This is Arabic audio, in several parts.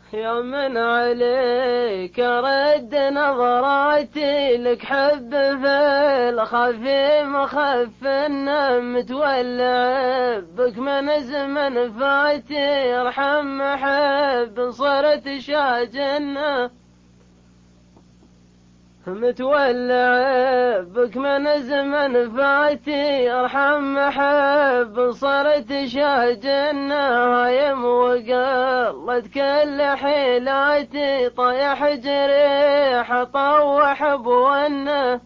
يا من عليك رد نظراتي لك حب في الخفي مخف متولع بك من زمن فاتي ارحم محب صرت شاجنه متولع بك من زمن فاتي ارحم محب صرت شاجنا هايم وقلت كل حيلاتي طيح جريح طوح بونه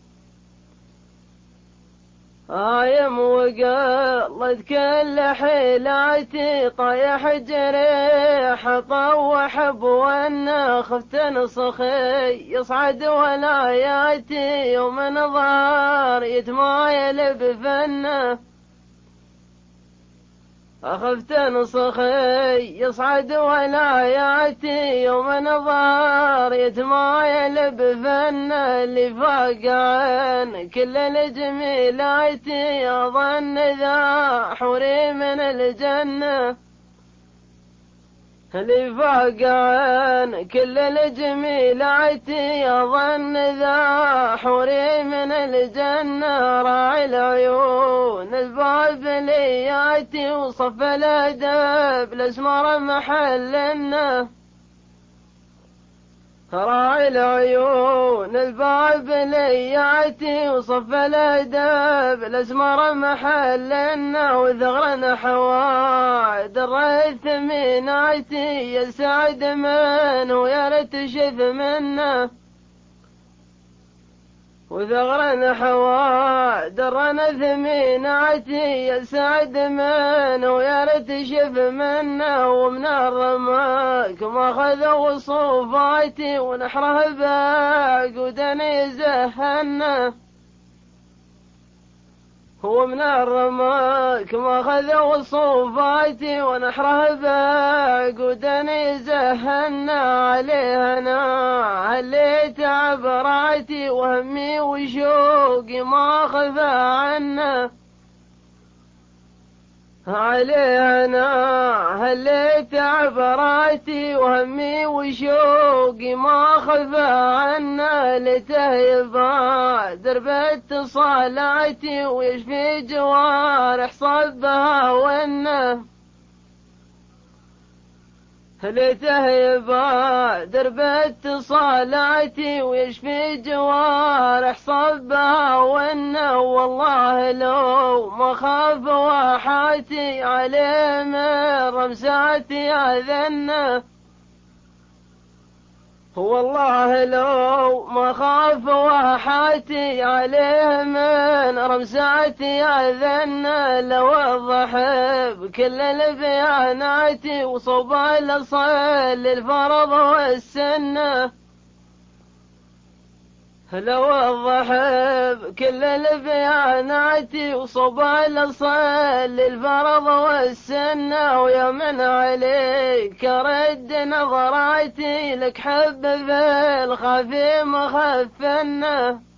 هايم وقلت كل حيلاتي طيح جريح طوح بونه خفت نصخي يصعد ولاياتي يوم نظار يتمايل بفنه أخفت نصخي يصعد ولاياتي يوم نظار يتمايل بفنه اللي فاق عن كل الجميلات أظن ذا حوري من الجنة اللي فاق عن كل الجميلات أظن ذا حوري من الجنة راعي العيون الباب لياتي وصف الأدب الأسمر محلنا راعي العيون الباب لياتي وصف الأدب الأسمر محلنا وثغرنا حواد الريث ميناتي يسعد من ويرتشف منا وثغرنا حواد الرنا ثميناتي يسعد من ويرتشف منا ومن الرماك ما خذوا صوفاتي ونحره باقودني زهنا هو من الرماك ما خذوا صوفاتي ونحره باقودني زهنا عليه انا عليت عبراتي وهمي وشوقي ما خفى عنا عليه انا هليت عبراتي وهمي وشوقي ما خفى عنا لته يبادر باتصالاتي ويشفي جوارح صبها وانه ليته يبادر باتصالاتي ويشفي جوارح صبها وانه والله لو ما خاف واحاتي عليه من رمساتي اذنه والله لو ما خاف واحاتي عليه من رمساتي أذن لوضح بكل البيانات وصوب الأصل الفرض والسنة لو وضح بكل البيانات وصوب الأصل الفرض والسنة ويا من عليك رد نظراتي لك حب في الخفي مخفنه